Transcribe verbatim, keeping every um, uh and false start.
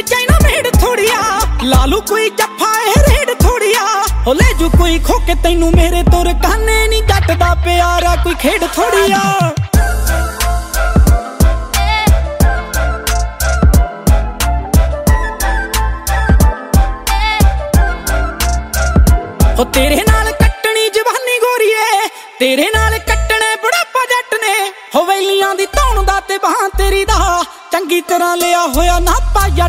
कोई China made थोड़िया Lalu कोई जफा है रेड थोड़िया हो ले जू कोई खोके तैनू मेरे तुर काने नी जट दा प्यारा कोई खेड थोड़िया हो तेरे नाल कट्टनी जवानी गोरीए तेरे नाल कट्टने बुढ़ापा जट ने हो वैलियां दी धौण दा ते बां तेरी दा चंगी तरह लिया होया नापा जट